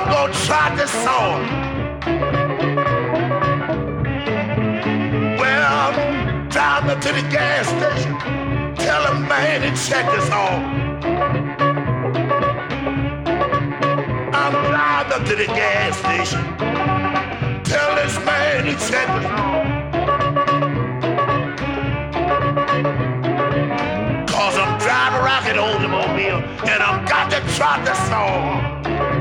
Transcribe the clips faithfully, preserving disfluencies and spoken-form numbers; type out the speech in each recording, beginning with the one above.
gonna try this song. Well, drive up to the gas station. Tell a man to check this on. I'm driving up to the gas station. Tell this man to check this on. Cause I'm driving a rocket automobile and I'm got to try this song.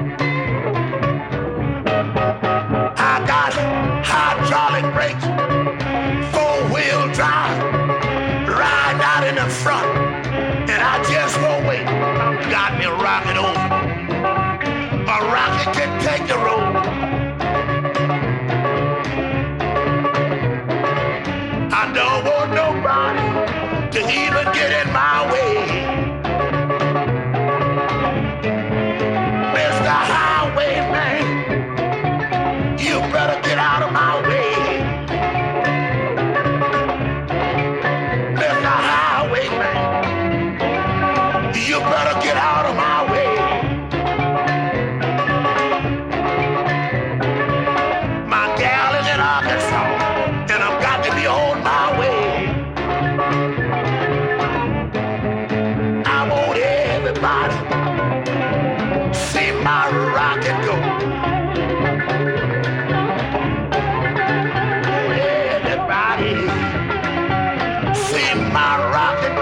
I got hydraulic brakes, four-wheel drive, riding out in the front, and I just won't wait. Got me a rocket automobile. A rocket can take the road. I don't want nobody to even get in my way. Mister Highwayman, you better get out of my way. Mister Highwayman, you better get out of my way. My gal is in Arkansas, and I've got to be on my way. I want everybody see my rocket go. Everybody see my rocket